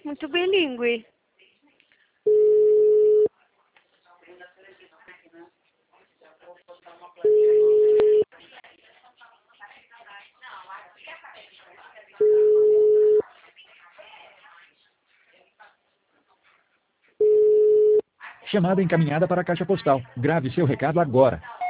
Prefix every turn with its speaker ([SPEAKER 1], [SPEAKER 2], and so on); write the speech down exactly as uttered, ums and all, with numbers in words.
[SPEAKER 1] Muito bilíngue.
[SPEAKER 2] Chamada encaminhada para a caixa postal. Grave seu recado agora.